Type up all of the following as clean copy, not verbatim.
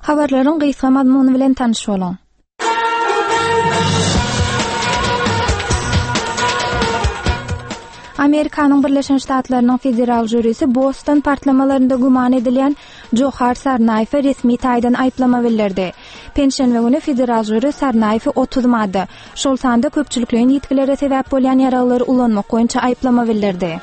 Habarlaryň gysga mazmuny bilen tanış bolaň. Amerikanyň Birleşen Ştatlarynyň federal jürisi Boston partlamalarynda guman edilen Johar Sarnaýevy resmi taýdan aýplama bildirdi. Penşenbe güni federal jüri Sarnaýewy 30 madda, şol sanda köpçülikliň ýetkilere sebäp bolan ýaralary ulanmak boýunça aýplama bildirdi.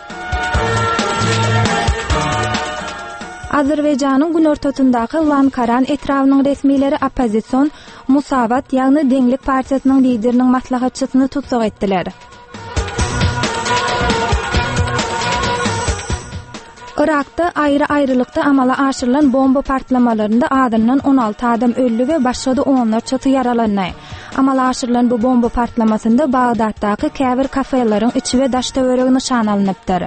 Azerbaýjanyň günortasyndaky Lankaran etrawynyň resmileri oppozision Musawat ýagny Deňlik partiýasynyň lideriniň maslahatçysyny tutsak etdiler. Irakda aýry-aýrylykda amala aşyrylan bomba partlamalarynda adamdan 16 adam öldü we başga da onlarça ýaralandy. Amala aşyrylan bu bomba partlamasynda Bagdatdaky käbir kafelaryň içi we daşda öregi nişan alınıpdyr.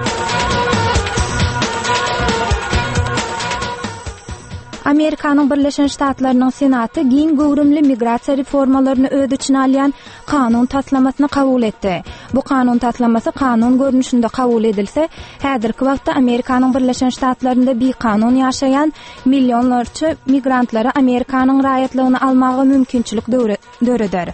Amerikanyň Birleşen Ştatlarynyň Senaty giň göwrümli migrasiýa reformalaryny öz içine alýan kanun taslamasyny kabul etdi. Bu kanun taslamasy kanun görnüşinde kabul edilse, häzirki wagtda Amerikanyň Birleşen Ştatlarynda bir kanun ýaşaýan milyonlarça migrantlara Amerikanyň raýatlygyny almagy mümkinçilik döredär.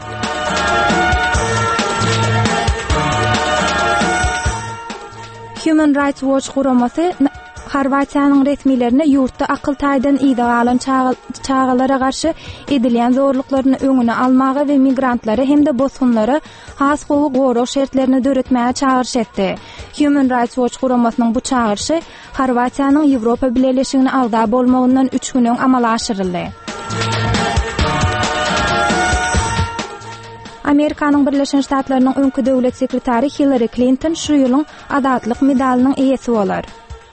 Human Rights Watch guramasy Horwatiýanyň resmilerine ýurtda akyl taýdan ýa alan çağalara garşy edilen zorluklaryny öňüne almagy we migrantlara hem-de bosgunlara has howuk gorok şertlerini döretmäge çağırş etdi. Human Rights Watch guramasynyň bu çağırşy Horwatiýanyň Ýewropa Birleşigine agda bolmagyndan 3 gün öň amala aşyryldy. Amerikanyň Birleşen Ştatlarynyň öňkü döwlet sekretary Hillary Clinton şu ýylyň adatlyk medalynyň eýesi bolar.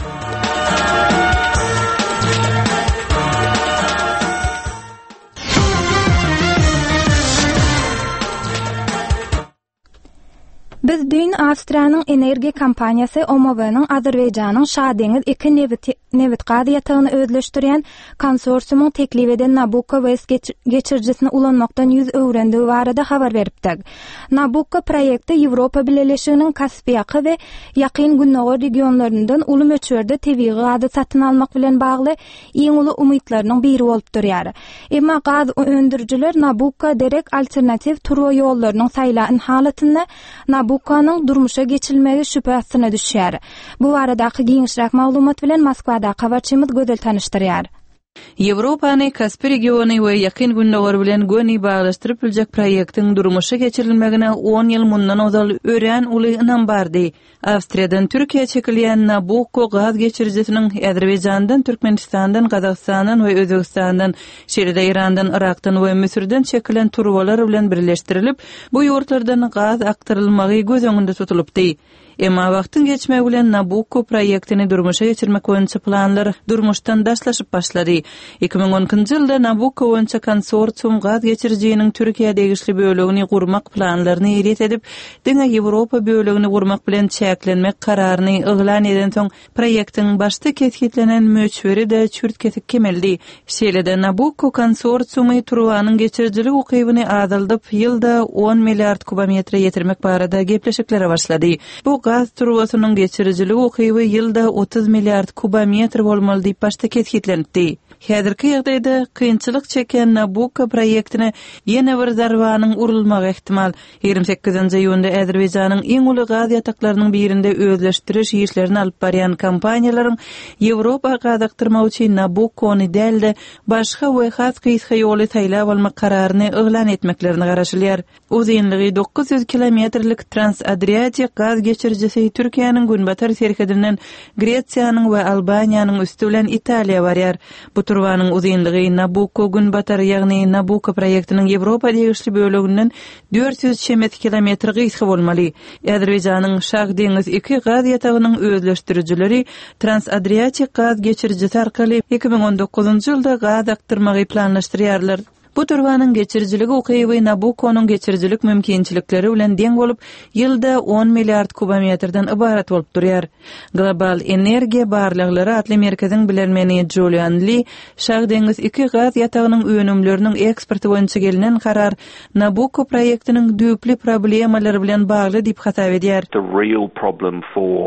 Biz dün Awstriýanyň energiýa kompaniýasy OMV-nyň Azerbaýjanyň Şadeňiz 2 newit gaz ýatagyny özleşdirýän konsorsiumuň teklip eden Nabucco West geçirjisini ulanmakdan ýüz öwrendigi barada habar beripdik. Nabucco proýekti Ýewropa Birleşiginiň Kaspiýaky we ýakyn Günnäge regionlaryndan uly möçberde tebii gazy satyn almak bilen bagly iň uly umytlarynyň biri bolup durýar. Emma gaz öndürjiler Nabucco derek alternativ turwa ýollarynyň saýlan halatynda Nabuccanyň durmuşa geçirilmegi şüphe astyna düşýär. Bu baradaky giňişräk maglumat bilen Moskwada habarçymyz gözel tanışdyrýar. Ýewropany Kaspy regiony we ýakyn günnäger bilen göni baglaşdyryp biljek proýektiň durmuşa geçirilmegine 10 ýyl mundan ozal ören uly ynam bardy. Awstriýadan Türkiýe çekilýän Nabucco gaz geçirjisiniň Azerbaýjandan, Türkmenistandan, Gazagstandan we Özbegistandan, şeride Irandan, Irakdan we Misirden çekilen turwalar bilen birleşdirilip, bu ýurtlardan gaz aktarylmagy göz öňünde tutulupdy. Emma wagtyň geçmegi bilen Nabucco proýektini durmuşa geçirmek boýunça planlar durmuşdan daşlaşyp başlady. 2010-njy ýylda Nabucco boýunça konsorsium gaz geçirjiginiň Türkiýe degişli bölegini gurmak planlaryny ýeret edip, diňe Ýewropa bölegini gurmak bilen çäklenmek kararyny yglan eden soň proýektiň başda ketkitlenen möçberi de çürt kesip kemeldi. Şeýlede Nabucco konsorsiumy turwanyň geçirjilik ukybyny azaldyp, ýylda 10 milliard kubometre ýetirmek barada gepleşiklere başlady. Bu gaz turwasynyň geçirjiligi ukyby ýylda 30 milliard kubometr bolmaly diýip başda ketkilenipdi. Häzirki ýagdaýda kynçylyk çeken Nabucco proýektine ýene bir zarbanyň urulmagy ihtimal. 28-nji ýylda Azerbaýjanyň iň uly gaz ýataklarynyň birinde özleşdiriş işlerini alyp barýan kompaniýalaryň Ýewropa gazaktyrmak üçin Nabuccony dälde başga we has gysga ýoly taýlap almak kararyny yglan etmeklerini garaşylýar. Uzunlygy 900 kilometrlik Transadriatik gaz geçirjisi Türkiýanyň günbatar serhedinden Gretsiýanyň we Albaniýanyň üstü bilen Italiýa barýar. Bu turwanyň uzunlygy Nabucco günbatar ýagny Nabucco proýektiniň Ýewropa degişli böleginden 400 kilometr gysga bolmaly. Azerbaýjanyň Şah deňiz 2 gaz ýatagynyň özleşdirjileri Transadriatik gaz geçirjisi arkaly 2019-njy ýylda gaz aktyrmagy planlaşdyrýarlar. Bu turwanyň geçirjiligi ukyby Nabucconyň geçirjilik mümkinçilikleri bilen deň bolup, ýylda 10 milliard kubometrden ibarat bolup durýar. Global energiýa barlyklary atly merkeziň bilenmeni Julian Lee, Şah deňiz 2 gaz ýatagynyň önümleriniň eksporty boýunça gelinen karar Nabucco proýektiniň düýpli problemalary bilen bagly diýip hasap edýär. The real problem for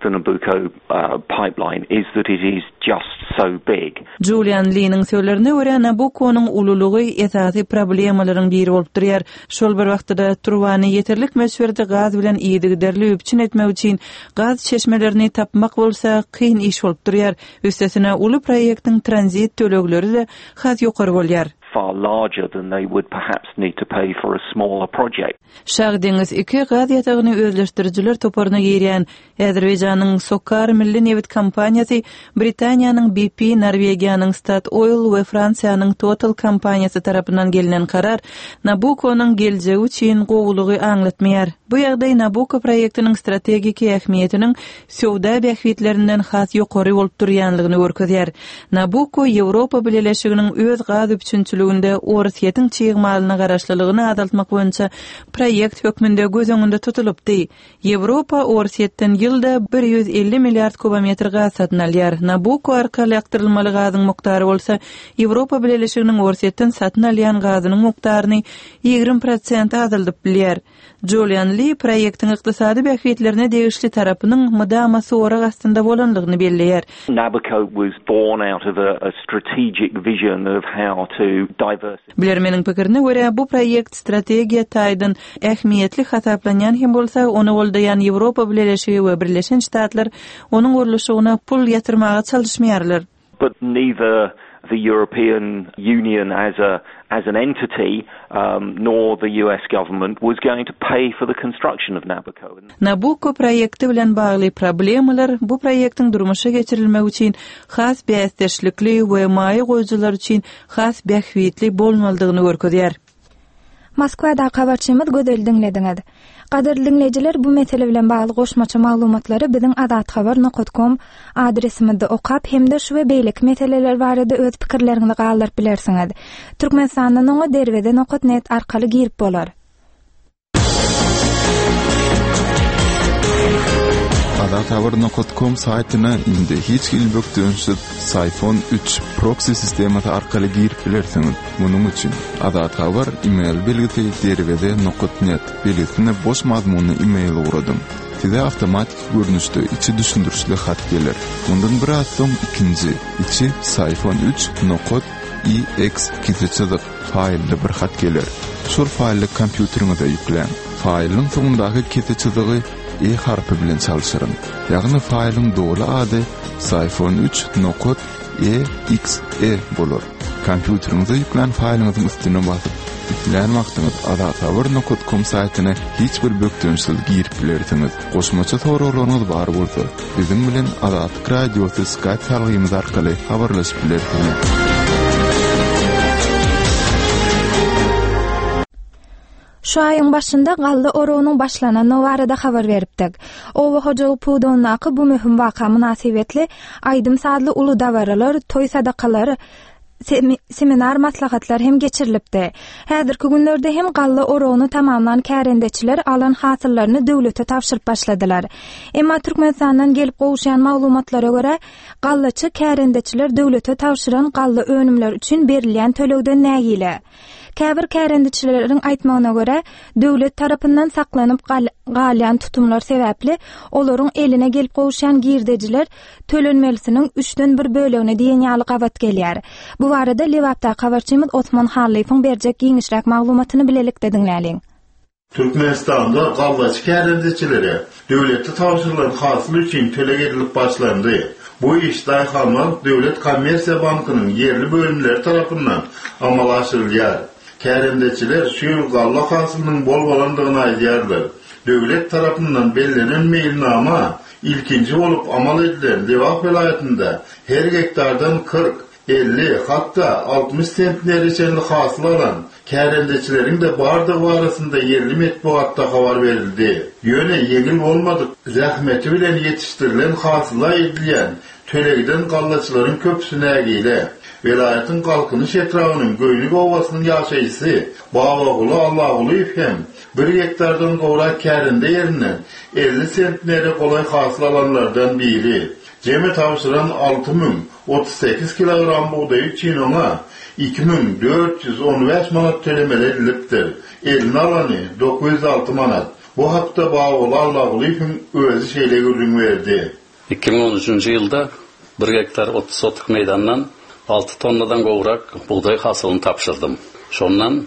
the Nabucco pipeline is that it is just so big. Julian Lee'nin sözlerine göre Nabucco'nun ululugy esasy problemalaryň biri bolup durýar. Şol bir wagtda Turwany yeterlik meşwerde gaz bilen iýdigderli üpçün etmek üçin gaz çeşmelerini tapmak bolsa kyn iş bolup durýar. Üstesine ulu proýektiň transit tölegleri de has ýokary bolýar. Far larger than they would perhaps need to pay for a smaller project. Şagdyňyz iki gaz ýatagyny özleşdirjiler toparyna girýän Azerbaýjanyň Sokar milli neft kompaniýasy, Britaniýanyň BP, Norwegiýanyň Statoil we Fransiýanyň Total kompaniýasy tarapyndan gelinen karar Nabucco'nun geljegi üçin gowulugy aňlatmaýar. Bu ýagdaý Nabucco proýektiniň strategik ähmiýetiniň sowda bähwitlerinden has ýokary bolup durýanlygyny görkezýär. Nabucco Ýewropa Birleşiginiň öz gaz üçinçiliginde Orsiýetiň çygmalyna garaşlylygyny azaltmak boýunça proýekt hökmünde göz öňünde tutulupdy. Ýewropa Orsiýetden ýylda 150 milliard kubometr gaz satyn alýar. Nabucco arkaly aktyrylmaly gazyň muktary bolsa, Ýewropa Birleşiginiň Orsiýetden satyn alýan gazynyň muktaryny 20% azaldyp bilýär. Julian Lee proýektiň ykdysady bähwitlerine degişli tarapynyň mydamasy orak astynda bolanlygyny belleýär. Nabucco was born out of a strategic vision of how to diversify. Bilermeniň pikirine görä bu proýekt strategiýa taýdan ähmiýetli hasaplanýan hem bolsa, ony goldaýan Ýewropa Birleşigi we Birleşen Ştatlar onuň uruluşyna pul ýatyrmaga çalışmaýarlar. But neither the European Union as an entity nor the US government was going to pay for the construction of Nabucco. Nabucco proýekti bilen bagly problemalar bu proýektiň durmuşa geçirilmegi üçin has bäsdeşlikli we maýy goýjylar üçin has bähwitli bolmalydygyny görkezýär. Moskwada habarçymyz gözel dinlediňiz. Gaderli dinleyijiler, bu mesele bilen bagly goşmaça maglumatlary biziň adathabar.com adresimizde okap hemde şu we beýlik meseleler barada öz pikirleriňizi galdyryp bilersiňiz. Türkmenistanyň oňa derweden.net arkaly girip bolar. Adathabar.com saytyna indi hiç gilbökdönşi Siphon 3 proxy sistemati arkaly girip bilersiňiz. Munuň üçin Adathabar email belgisi derweden.net belgisine boş mazmunly email uradym. Size avtomatik görnüşde içi düşündürüşli hat gelir. Ondan bir az soň ikinji içi Siphon 3.ex kitçilik faýly bir hat gelir. Şol faýly kompýuteriňize ýüklen. Faýlyň soňundaky kitçiligi harfy bilen çalışırım. Ýagny faýlyň dogry ady Siphon 3.exe bolur. Kompýuteriňize ýüklen faýlyňyzyň üstüne basyp ýüklen wagtyňyz adathabar.com saytyna hiç bir bökdönşil girip bilersiňiz. Goşmaça soraglaryňyz bar bolsa, biziň bilen Adat Radiosu Skype targymyz arkaly habarlaşyp bilersiňiz. Şu aýyň başynda Gallı Orownyň başlanany barada habar beripdik. Owa hojagy Pudonnaky bu möhüm waka münasibetli aýdym sadly uly dawaralar, toý sadakalary, seminar maslahatlar hem geçirilipdi. Häzirki günlerde hem Gallı Orowny tamamlan kärendeçiler alan hasyllaryny döwlete tapşyryp başladylar. Emma Türkmenistandan gelip gowuşan maglumatlara görä, Gallıçy kärendeçiler döwlete tapşyran Gallı önümler üçin berilýän tölegden nägile. Käbir kärendiçileriň aýtmagyna görä, döwlet tarapyndan saklanyp galýan tutumlar sebäpli olaryň eline gelip gowuşan girdejiler tölenmelisiniň 3den 1 bölegine diýen ýaly gabat gelýär. Bu barada Lewapda habarçymyz Osman Hallyfyň berjek giňişräk maglumatyny bilelik dinläliň. Türkmenistanda Gallıçy kärendiçileri döwletde tapşyrylan hasyl üçin töleg edilip başlandy. Bu iş daýhamal Döwlet Kommersiýa Bankynyň yerli bölümleri tarapyndan amal aşyrylýar. Kärendeçiler şu ýyl Gallı hasylynyň bol bolandygyny aýdýarlar. Döwlet tarapyndan bellenen meýilnama ilkinji bolup amal edilen Lewap vilayetinde her hektardan 40, 50, hatta 60 sentnerçenli hasyl alan kärendeçileriň de bardygy arasynda yerli metbuatda habar berildi. Ýöne ýeňil bolmadyk zähmeti bilen ýetişdirilen hasyla edilýän tölegden Gallıçylaryň köpüsü nägile. Vilayetin kalkınış etrafının Göynük Ovasynyň ýaşaýysy Babaguly Allaguly hem 1 hektardan gowra kärinde ýerine 50 sentnere kolay hasyl alanlardan biri. Jemi tapşyran 6038 kilogram buğday üçin ona 2415 manat tölemeli edilipdir. Elini alany 906 manat. Bu hakda Bağol Allah'ın özü şeyle görün verdi. 2013 ýylda 1 hektar 30 sotuk meydandan 6 tonnadan gowrak buğday hasılını tapşırdım. Şondan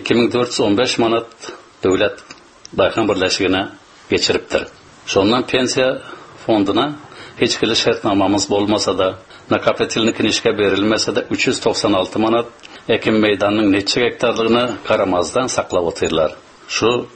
2415 manat döwlet Dayhan birleşigine geçiripdir. Şondan pensiya fonduna hiç kili şartnamamız bolmasa da, nakapetilnikin işe berilmese de 396 manat ekim meydanının neçe hektarlığını karamazdan saklap otyrlar. Şu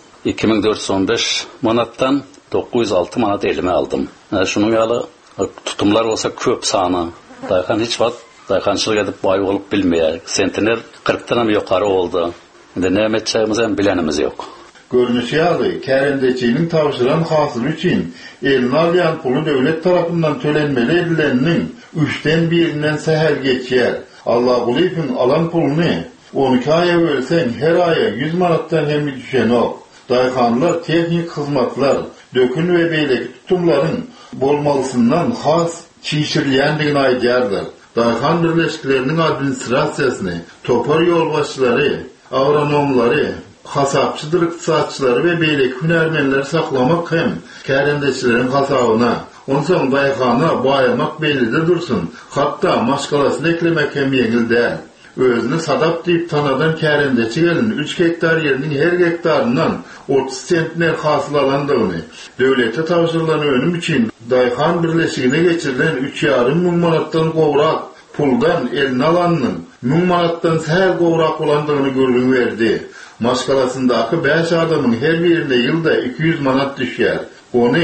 2415 manattan 906 manat elime aldım. Şunun ýaly tutumlar bolsa köp sany. Dayhan hiç wagt dayhançylyk edip bay bolup bilmeýär. Sentiner 40-dan ýokary boldy. Indi näme etjegimiz hem bilenimiz ýok. Görünüşü ýaly kärendeçinin tawşyran hasyl üçin eline alýan puly döwlet tarapyndan tölenmeli edileniniň 3den 1-inden säher geçýär. Allah gulypyn alan puluny 12 aýa bölseň her aýa 100 manatdan hemi düşen ok. Dayhanlar teknik hyzmatlar, dökün we beýleki tutumlaryň bolmalysyndan has çiğşirilýändigini aýdýardyr. Dayhan birleşikleriniň administrasiýasyny, topar ýolbaşçylary, agronomlary, hasapçıdır iktisatçıları ve beýleki hünermenleri saklamak hem kärendeçilerin hasabyna, onsoň Dayhana bayamak beýlide dursun. Hatta maşgalasyny eklemek hem ýeňil däl. Özüni sadap diýip tanadan kärendeçi gelin 3 hektar ýeriniň her hektaryndan 30 sentner hasyl alandygyny, döwlete tawşyrylan önüm üçin Dayhan birleşigine geçirilen 3,5 müň manatdan gowrak puldan eline alanyň 1000 manatdan säher gowrak bolandygyny görgün berdi. Maşgalasyndaky 5 adamyň her birine ýylda 200 manat düşýär. Ony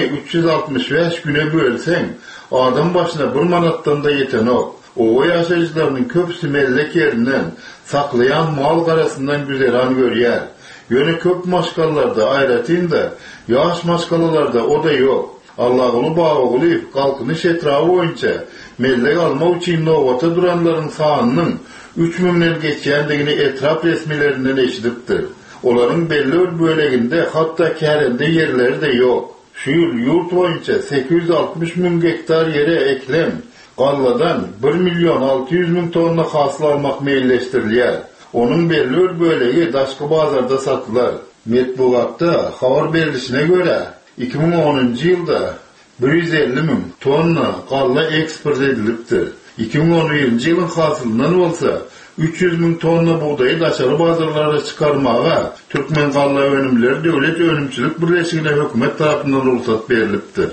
365 güne bölseň, adam başyna 1 manatdan da ýeten ok. O ýaşaýjylarynyň köpüsi mellek ýerinden saklayan mal garasyndan güzeran görýär. Ýöne köp maşgalalarda aýratynda, ýaş maşgalalarda o da ýok. Allah ulu baýaly galkyny etrafy boýunça mellek almak üçin nowata duranlaryň sanynyň 3000'den geçýändigini etraf resmilerinden eşidipdir. Olaryň belli böleginde hatta kärende ýerleri de ýok. Şu ýyl ýurt boýunça 860 000 hektar ýere eklem, galladan 1.600.000 tonna hasyl almak meýilleşdirilýär. Onuň belli bölegi daşky bazarda satylar. Metbuatda habar berilişine göre 2010-njy ýylda 150.000 tonna galla eksport edilipdir. 2010-njy ýylyň hasylyndan bolsa 300.000 tonna buğdaýy daşary bazarlara çykarmaga Türkmen galla önümleri döwlet önümçilik birleşigine hökümet tarapyndan ruhsat berilipdir.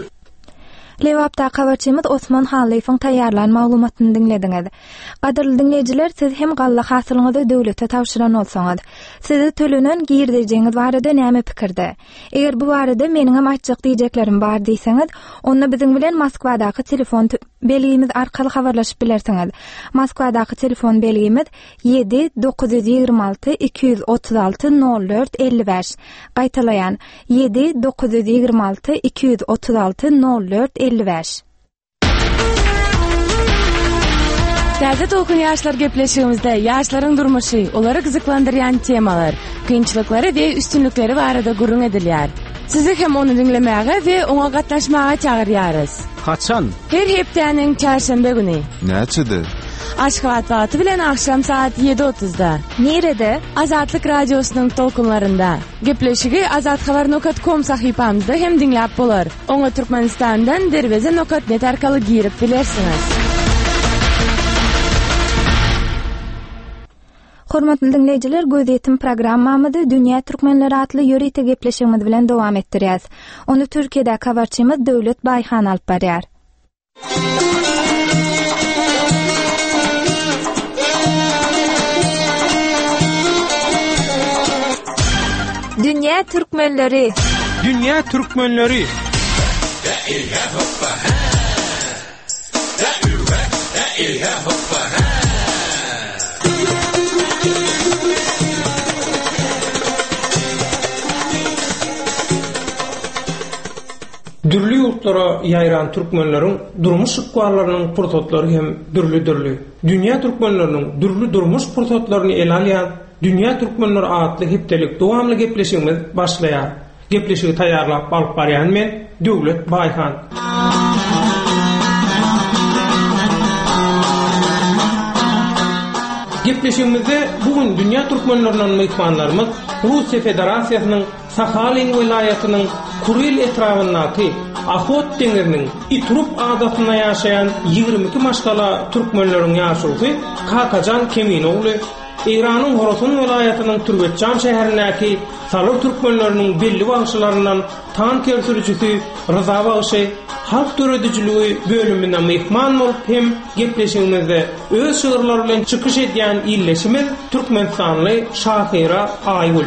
Lewapda habarçymyz Osman Halyfyň taýýarlan maglumatyny dinlediňiz. Gaderly dinleýijiler, siz hem galla hasylyňyzy döwlete tawşyran bolsaňyz, sizi tölenen girdijeňiz barada näme pikirde? Eger bu barada meniň hem açyk diýjeklerim bar diýseňiz, onda biziň bilen Moskwadaky telefon belgimiz arkaly habarlaşyp bilersiňiz. Moskwadaky telefon belgimiz 7-926 236 04 55. Gaýtalaýan 7-926 236 04 55. Täze okun ýaşlar gepleşigimizde ýaşlaryň durmuşy, olary gyzyklandyrýan temalar, kynçylyklary we üstünlikleri barada gurrun edilýär. Sizi hem onu dinlemäge we oňa gatnaşmaga çagyrýarys. Haçan? Her hepdeniň çarşamba güni. Näçede? Aşgabat wagty bilen akşam saat 7:30-da. Nerede? Azatlyk radiosynyň tolkunlarynda. Gepleşigi azathabar.com sahypamyzda hem dinläp bolar. Oňa Türkmenistandan derweze.net arkaly girip bilersiňiz. Hormatly dinleýijiler, gözetim programmamyzy Dünýä Türkmenleri atly ýörite gepleşigimiz bilen dowam etdirýäs. Onu Türkiýede habarçymyz Döwlet Baýhan alyp barýar. Dünýä Türkmenleri. Dünýä Türkmenleri. Dürli ýurtlara ýaýran türkmenleriň durmuş ykbarlarynyň purtotlary hem dürli. Dünýä türkmenleriniň dürli durmuş purtotlaryny ele alýan Dünýä türkmenleri adly hepdelik dowamly gepleşigimiz başlaýar. Gepleşigi taýýarlap alyp barýan men Döwlet Baýhan. Gepleşigimizde bugün Dünýä türkmenleriniň mehmanlarymyz Russiýa Federasiýasynyň Sakhalin vilayatynyň Kuril etrafyndaky Ahot deňiriniň Itrup adatyna ýaşaýan 22 maşgala türkmenleriň ýaşugy Kakajan Keminowly İran'ın Horasan vilayatynyň Türkmençan şäherindäki Salur türkmenleriniň belli wagşylaryndan tan keltirjisi Rıza Bagşy halk töredijiligi bölümünden mehman bolup hem gepleşigimizde öz şygyrlary bilen çykyş edýän illeşimiz Türkmenistanly Şahyra Aýgul.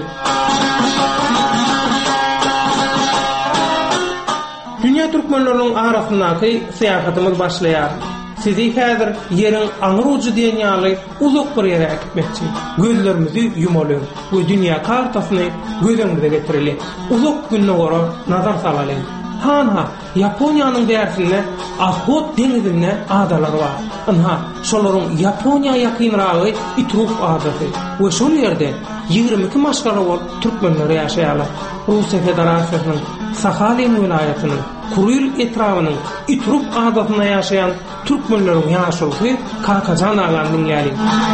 Dünya türkmenleriniň arasyndaky seýahatymyz başlaýar. Sizi häzir ýeriň aňyr uju diýen ýaly uzak bir ýere gitmekçi. Gözlerimizi yumaly we dünýä kartasyny gözüňize getireli. Uzak günne gora nazar salaly. Ha, Yaponiýanyň därsinde Ahot deňizinde adalar bar. Anha, şolaryň Yaponiýa ýakynragy Itrup adaty. We şol ýerde 22 maşgala bolup türkmenler ýaşaýarlar. Russiýa Federasiýasynyň Sakhalin vilayatynyň Kuril etrafynyň Itrup adatyna ýaşaýan türkmenleriň ýaşugy Kakajan aganyň ýaly.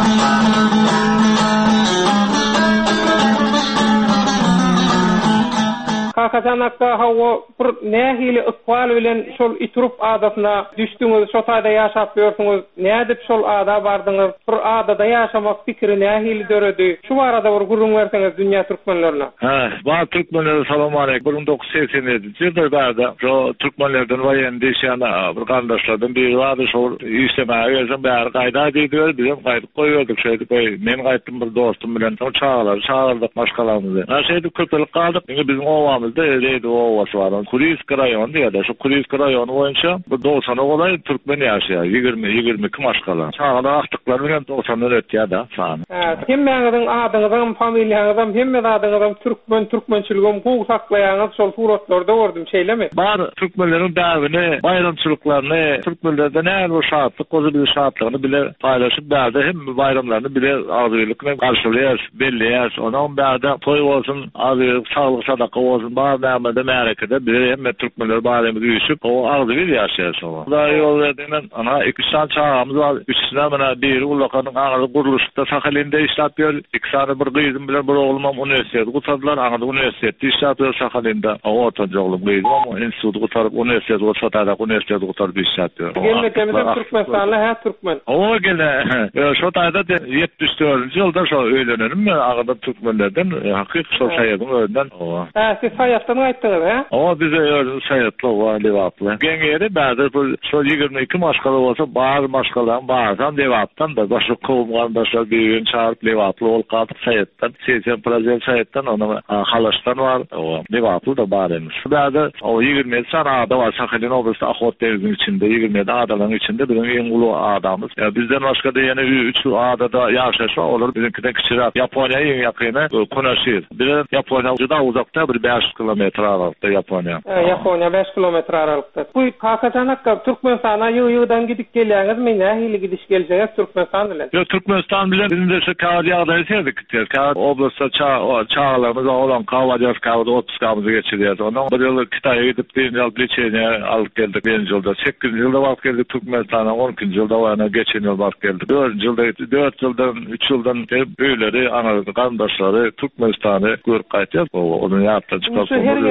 Kakajanakda hawa bir nähili ıqbal bilen şol Itrup adatyna düşdüňiz, şo taýda ýaşap ýörsiňiz, nädip şol ada bardyňyz, bir adada ýaşamak pikiri nähili döredi. Şu barada bir gurrun berseňiz dünýä türkmenlerine. Ba türkmenlere salam aleykum. 1987-nji ýylda şo türkmenlerden waýan deşýän bir gandaşlardan biri bardy, şol işlemäge ýazan bäri gaýda diýdiler, bizim gaýdyp goýýardyk şeýle goý. Men gaýtdym bir dostum bilen, şo çağırdyk başgalarymyzy. Şeýle köpelik galdyk. Bizim owamyzda Reydi Ovası var. Kuriysk rayonu diýerler. Şu Kuriysk rayonu boýunça bu 90 ogolay türkmen ýaşaýar. 20-22 maşgala. Çağda akdyklar bilen 90'dan ötýär da sany. Hemmeňiziň adyňyzdan, familiýaňyzdan, hemme adyňyzdan türkmençiligim gowy saklaýaňyz şol suratlarda gördüm, şeýlemi? Bar türkmenleriň däwini, bayramçylyklaryny, türkmenlerde näme bir şatlyk, gozy bir şatlygyny bile paýlaşyp bärde, hem bayramlaryny bile agyrlykla garşylaýar, belleýär. Onuň bärde toý bolsun, agyrlyk, saglyk, sadaka bolsun, näme Amerika'da bir hem Türkmenler baremy düşüp o ardy bir ýaşaýar şoňa. Da ýol berdiňden ana 2 saat çağamyz bar. Üçüne mana bir ulakanyň aňy guruluşda Sakhalinde işläp ber. 2 saat bir gyzym bilen bir oglum universitet gutadylar. Aňy universitetde işläp ber Sakhalinde. O otaja oglum gyzym institut gutaryp universitet gutadylar. Universitet gutaryp işläp ber. Gelmekde Türkmenistanly ha türkmen. O gele şo taýda 74-nji ýylda şo öýlenerim men agada türkmenlerden hakyky şo şaýadyň öňünden. Siz sayatdan aýtdyňyz, ha? O bize öýle sayatly we lewatly. Geňeri bäde şol 22 maşgala bolsa, bar maşgalan barzan lewatdan da başga kowum gardaşlar bilen çağırıp lewatly bolup galyp sayatdan, 80% sayatdan onu halaşdan var. O lewatly da bar emiş. Bäde o 20 sana ada var Sakhalin oblastynda Ahot deňiziniň içinde 20 adalaryň içinde bizim eň uly adamız. Bizden başga da ýene 3 adada ýaşaşa olur. Bizimkiden kiçirak Yaponiýa ýen ýakyny konaşyr. Bir Yaponiýa juda uzakda bir 5 kilometr aralıkta Yaponiýa. Yaponiýa 5 kilometr aralıkta. Bu Kakajanakka Türkmenistana ýyl-ýyldan gidip gelýäňizmi? Nähili gidiş gelýäňiz Türkmenistan bilen? Yo, Türkmenistan bilen bizim de şu kağıt ýagdaýy serdik. Kağıt oblastda çağlarymız olan Kavajas kağıt 30 kağıtymyzy geçirýär. Onuň bir ýyl Kitaýa gidip bir ýyl biçeňe alyp geldik. 1-nji ýylda 8 ýylda bak geldik Türkmenistana, 12-nji ýylda wana geçen ýyl bak geldik. 4-nji ýylda 4 ýyldan 3 ýyldan öýleri anary gandaşlary Türkmenistany görüp gaýtýar. Onu ýapda çykyp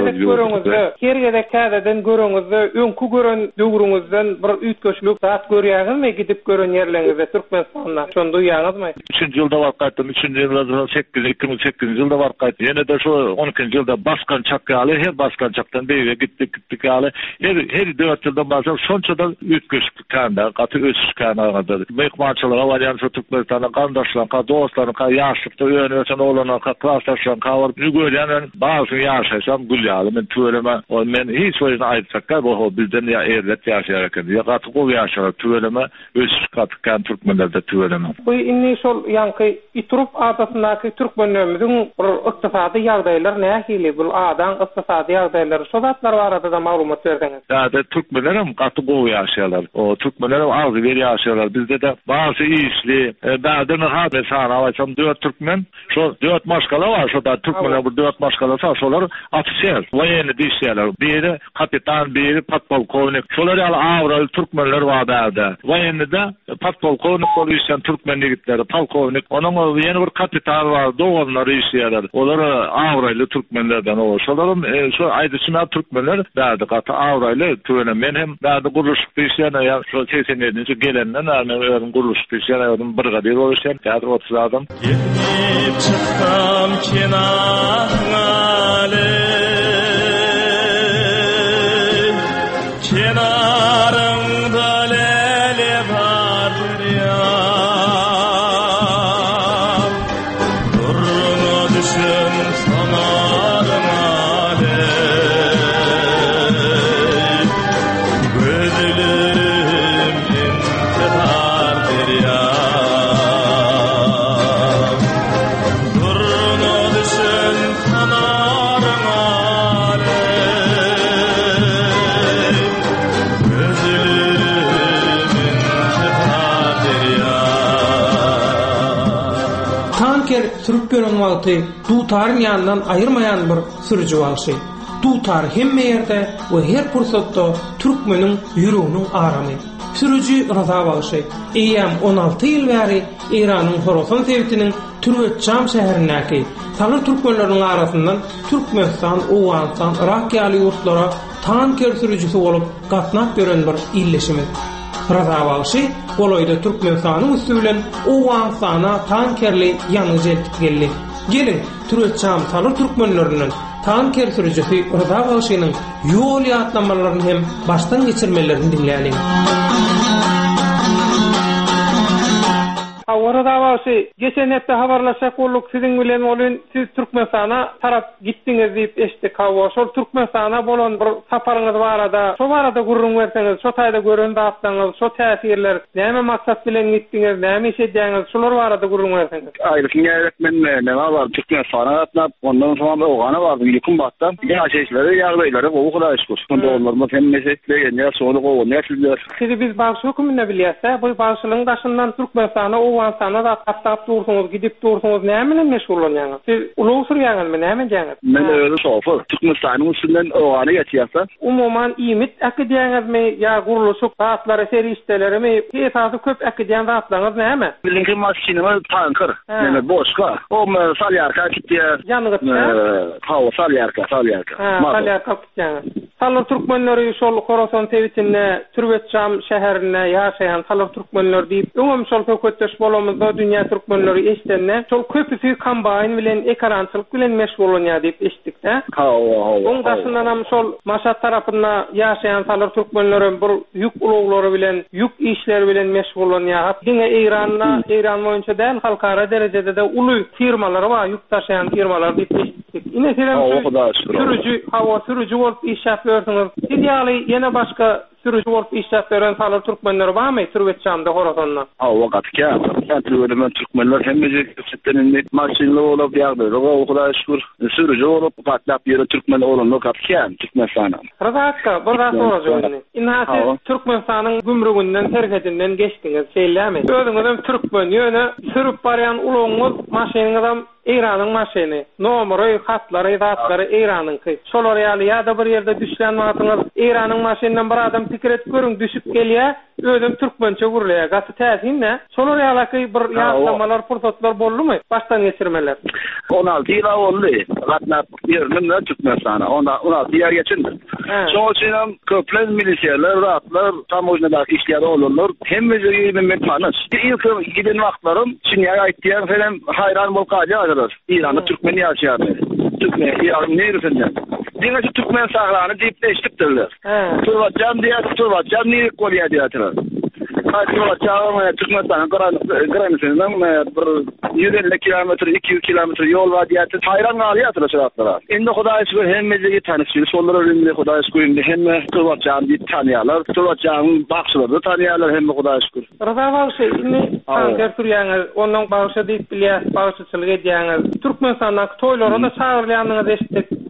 Hergede kädeden görüňizde, öňkü gören döwrüňizden bir ütköçlük zat görýäňizmi gidip gören ýerleriňizde Türkmenistanda? Şonu duýýaňyzmy? 3-nji ýylda bar gaýtdym, 3-nji ýylda 2008 ýylda bar gaýtdym. Ýene de şu 12-nji ýylda Baskançak ýaly, her Baskançakdan beýle gitdik ýaly. Her 4 ýyldan başa şonçadan ütköçlük kanda, gaty ösüş kanda. Mehmançylyga barýan şu Türkmenistanda gandaşlar, dostlar, ýaşlykda öýrenýän oglanlar, klasdaşlar, bar görýän bazı ýaşaýsam gülýaly. Men töwereme, men hiç wagtda aýtsak, bu bizden ýa erlet ýaşaýar eken. Ýa gaty gowy ýaşaýar, töwereme, ösüş gatykkan türkmenlerde töwereme. Bu inni şol ýanky Itrup adasyndaky türkmenlerimiziň bir ykdysady ýagdaýlar nähili? Bu adam ykdysady ýagdaýlary şo zatlar barada da maglumat berdiňiz. Ýa-da türkmenlerim gaty gowy ýaşaýarlar. O türkmenlerim az bir ýaşaýarlar. Bizde de bazı işli, bädeni hada sana aýtsam 4 türkmen, şo 4 maşgala var, şo da türkmenler bu 4 maşgala şolar ofisial waýeny diýşýärler. Biri kapitan, biri podpolkovnik. Şolar ýaly awral türkmenler wagda. Waýenide podpolkovnik bolýan türkmen ýigitleri, polkovnik, onuň ýene bir kapitan bar, doganlar ýyşýärler. Olar awraly türkmenlerden olşalarym. Şu aýdyşyna türkmenler bäde gata awraly töwene men hem bäde guruluşyp ýyşýän ýa şu tesenlerden gelenden özüm guruluşyp ýyşýän ýa bir gadyr bolýan, täze 30 adam. Gidip çıksam kenarına kenarında lele vardır ya, durma düşün sanarım ale, gözlerim intihardır ya, durma düşün sanarım ale. Tanker sürüp gören wagty dutaryn ýanyndan aýyrmaýan bir sürüji bolşy. Dutar hemme ýerde we her pursatda türkmeniň ýüreginiň aramy. Sürüji Rıza bolşy. Eýem 16 ýyl bäri Iranyň Horasan sewtiniň Türkmençam şäherindäki taly türkmenleriň arasyndan Türkmenistan, Owanstan, Irak ýaly ýurtlara tanker sürüjisi bolup gatnap gören bir illeşimi. Rıza bolşy bolaýda Türkmenistanyň üstü bilen Owanstana tankerli ýanyny jeltip geldi. Gelin Türkmençam taly türkmenlerinden tanker sürüjisi Rıza bolşynyň ýol ýatlamalaryny hem baştan geçirmelerini dinleýäliň. Awara davasy geçen hepde habarlaşak bolduk siziň bilen bolun siz Türkmenistana tarap gitdiňiz diýip eşitdik. Şol Türkmenistana bolan bir saparyňyz barada, şo barada gurrun berseňiz, şo taýda gören dagtlaňyz, şo täsirler, näme maksat bilen gitdiňiz, näme işedýäňiz, şolar barada gurrun berseňiz. Aýryň ýerden näme bar Türkmenistana atnap, ondan soňra ogana bardy, ýekün batda. Ýaşaýçylary, ýagdaýlary gowy Hudaýa şükür. Onda onlarma hemmesi etleýän ýa soňra gowy näsildir. Siz biz bagşy hökümine bilýärse, bu bagşylyň daşyndan Türkmenistana Owansana da taptap dursunuz, gidip dursunuz, näme bilen meşgullanýaňyz? Siz uluw sürýäňiz, näme diýäňiz? Men öýle şoför, Türkmenistanyň üstünden ogany geçýärse, umuman ýymit akydýaňyzmy ýa guruluşyp saatlara serişdelerimi, esasy köp akydýan zatlaryňyz näme? bilinki maşyna tanker, näme boşka. O salyarka gitýär. Hawa salyarka. Salyarka gitýär. Salar türkmenleri şol Horasan tewitinde Türkmençam şäherinde ýaşaýan salar türkmenler diýip, öňüm şol köpetdeş bolamyzda dünýä türkmenleri eşitende, şol köpüsi kombayn bilen ekrançylyk bilen meşgul bolýar diýip eşitdik-de. Oň daşyndan hem şol Maşat tarapynda ýaşaýan salar türkmenleri bir ýük uluglary bilen, ýük işleri bilen meşgul bolýar. Diňe Eýran boýunça däl halkara derejede de uly firmalary bar, ýük taşıyan firmalar diýip eşitdik. Ine sürüji bolup iş ýapýarsyňyz. Siz ýaly ýene başga sürüji bolup iş ýapýan salar türkmenleri barmy Türkmençamda Horasanda? Wagtga. Türkmenler Türkmenler hemmesi köpçetlerinde maşynly bolup ýagdaýlar gowy Hudaýa şükür. Sürüji bolup patlap ýere Türkmen olanlar gatýan Türkmenistana. Razaka, bir zat sorajak. Inhasy Türkmenistanyň gümrüginden, terhedinden geçdiňiz, şeýlämi? Özüňizem türkmen ýöne sürüp barýan ulugyňyz maşynyňyzam Eýranyň maşyny, nomery, hatlary, zatlary Eýranyňky. Şolar ýaly ýa-da bir ýerde düşlän wagtyňyz Eýranyň maşynyndan bir adam pikir edip görüň, düşüp gelýär, özüm türkmençe gurulýar. Gaty täsinde. Şolar ýaly bir ýatlamalar, pursatlar boldumy? Baştan geçirmeler. 16 ýyl boldy. Gatnap ýerinde Türkmenistana. Onda 16 ýer geçindi. Şoň üçin köplen milisiýalar, ratlar, tamojnadaky işleri olanlar hemmesi men tanış. Ilk giden wagtlarym Çinýa aýtdylar falan hayran bolup galýar. İran'da Türkmen ýaşaýar. Türkmen ýa neresinden? Diňe Türkmen saglany diýip eşitipdirler. Turwatjam niýek bolýar diýýärler. Turwatjam Türkmenistan'a graniçyndan bir 150 kilometr, 200 kilometr ýol bar diýýär. Hayran galýar şeratlara. Indi Hudaýa şükür hemmesi tanışýar. Şollar öňünde Hudaýa şükür hemme Turwatjam diýip tanýarlar. Turwatjam bagşylary tanýarlar hemme Hudaýa şükür. Rıza bagşy indi tanker türýäňiz, onuň bagşy diýip bilýär, bagşyçylyk edýäňiz. Türkmenistanyň toýlarynda şagyrlanyňyz eşitdik.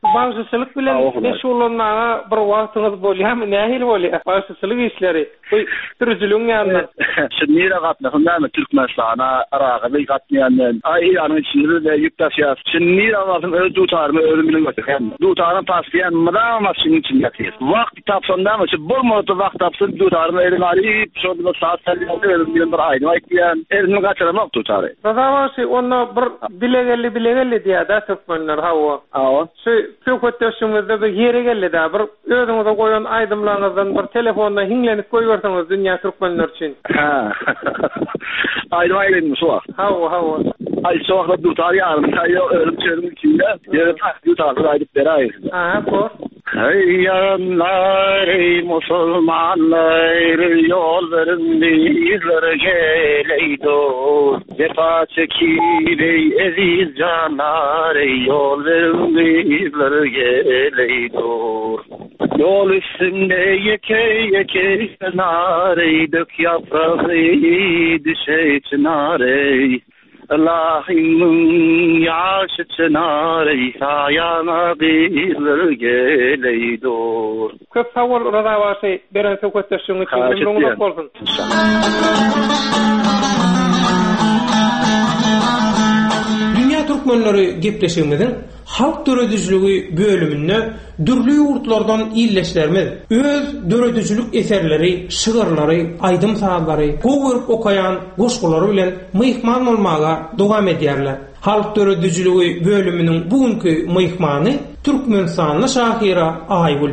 Bağışçılık bilen meşgullanmağa bir wagtyňyz bolýarmy? Nähil bolýar? Bağışçılık işleri. Bu türüjülüň ýanynda. Şeýle gatnaşynda Türkmenistana, Araga gatnaýan aýyanyň içinde de ýükdaşýar. Şeýle awazyn öz dutarmy özüm bilen götürýän. Dutaryn paspiýan madama şeň içinde ýatyr. Wagt tapsandam şu bir moda wagt tapsyn dutarmy elin alyp şonda saat telefon özüm bilen bir aýdy aýtýan. Elini gaçyramak tutary. Bazawasy onu bir bilegelli diýär Türkmenler hawa. Awa. Şu kökötdeşimizde bir ýere geldi-de bir özüňize goýan aýdymlaryňyzdan bir telefonda hiňlenip goýbersiňiz dünýä türkmenler üçin. Ha. Aýdym şu wagt. Hawa. Ay şu wagt dutar ýarym, ölüm çölüm içinde ýere dutar aýdyp beräýär. Ha, bor. Hey yanlar, ey musulmanlar, yol verin bizlere geleydo. Vefa çekir ey aziz canlar, ey yol verin bizlere geleydo. Yol üstünde yeke çınar, ey dök yaprağı düşe çınar, ey. Allah'ın yaşı çınar, sayana bir geleydur. Köp savol razawasy beren söhbetdeşiňiz üçin ömrüňiz bolsun. Dünya türkmenleri gepleşigimizin halk döredüjlügi bölümünde dürlü ýurtlardan illeşlerimiz öz döredüjlük eserleri, şygyrlary, aýdym sahatlary, goýup okayan goşgulary bilen myhman bolmaga dowam edýärler. Halk döredüjlügi bölümünün bugünkü myhmany Türkmenistanly şahyra Aýgul.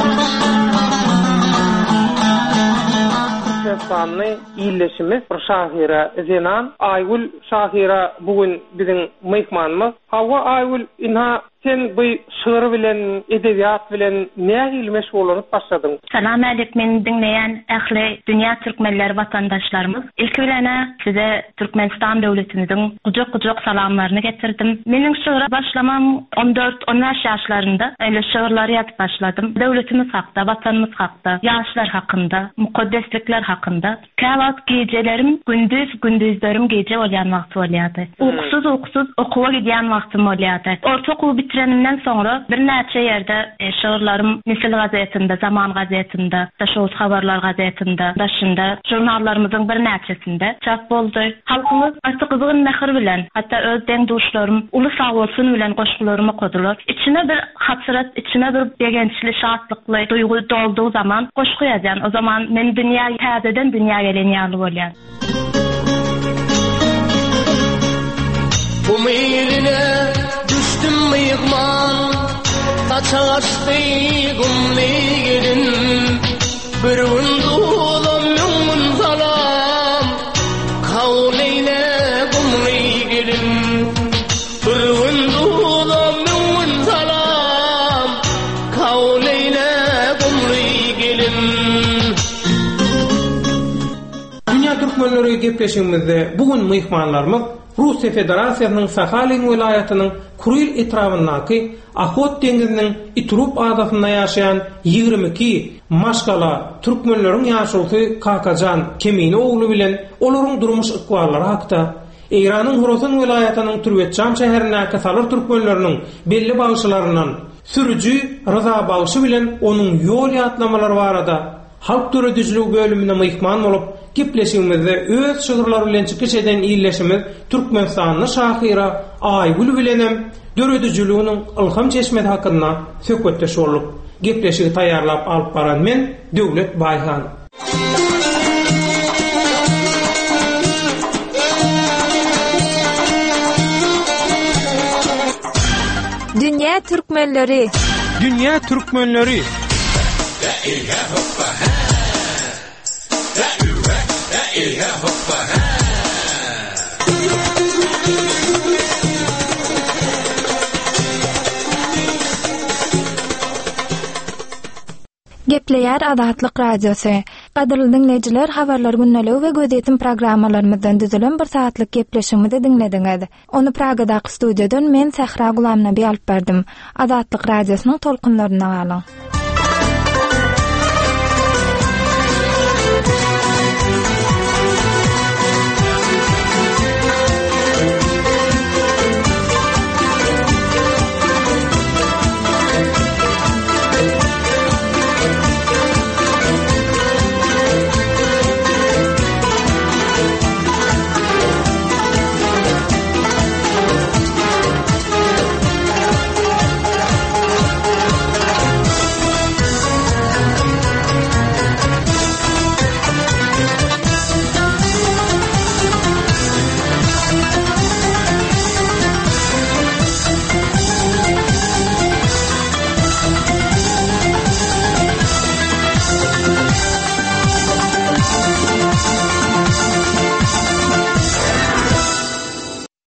Türkmenistanyň illeşimi bir şahyra Zenan Aýgul şahyra bugün biziň myhmanymyz. Hawa Aýgul inha sen bu şygyr bilen, edebiýat bilen nähil meşgulanyp başladyň? Salam alaykum, meni dinleýän ähli dünýä türkmenleri vatandaşlarymyz. İlk bilene size Türkmenistan döwletimiziň gujak salamlaryny getirdim. Meniň şygyra başlamam 14-15 ýaşlarynda öyle şygyrlary ýazyp başladym. Döwletimiz hakda, watanymyz hakda, ýaşlar hakynda, mukaddeslikler hakynda. Käwagt gejelerim gündüzlerim geje bolýan wagt bolýardy. Uksuz okuwa gidýän wagtym bolýardy. Orta okuw bitirenimden sonra bir näçe ýerde şygyrlarym Nesil gazetinde, Zaman gazetinde, Daşoğuz habarlar gazetinde, daşynda jurnallarymyzyň bir näçesinde çap boldy. Halkymyz aty gyzygyny nähir bilen, hatda öz deň duşlarym uly sag bolsun bilen goşgularymy kodular. İçine bir hasyrat, içine bir begençli, şatlykly duýgu dolduğu zaman goşgu ýazan. O zaman men dünýä häzeden dünýä gelen ýaly bolýar. Bu meýline düşdüm myhman, taçaşdy gumly gelin. Bir gündülam mümin salam, kawleyle gumly gelin. Bir gündülam mümin salam, kawleyle gumly gelin. Dünya türkmenleri gepleşigimizde bugün myhmanlarymyz Russiya Federasiýasynyň Sakhalin welaýatynyň Kuril etrafyndaky Ahot deňiziniň Itrup adasynda ýaşaýan 22 maşgala türkmenleriň ýaşulty Kakajan Kemini ogly bilen olaryň durmuş ykbarlary hakda Eýranyň Horasan welaýatynyň Türbetçam şäherindäki salar türkmenleriniň belli bagşylaryndan sürüji Rıza Bagşy bilen onuň ýol ýatlamalary barada halk döredüjlügi bölüminde myhman bolup gepleşigimizde öz şygyrlary bilen çykyş eden illeşimiz Türkmenistanly şahyra Aýgul bilenem döredüjlüginiň ilham çeşmedi hakynda söhbetdeş bolduk. Gepleşigi taýýarlap alyp baran men Döwlet Baýhan. Dünya türkmenleri. Gepleýär Azatlyk radiosu. Gaderly dinleýijiler, habarlar günnälik we gözetim programmalarymyzdan düzülen bir saatlyk gepleşigimizi dinlediňiz. Onu Pragadaky studiýadan men Sahra Gulamnaby alyp berdim. Azatlyk radiosynyň tolkunlaryna galyň.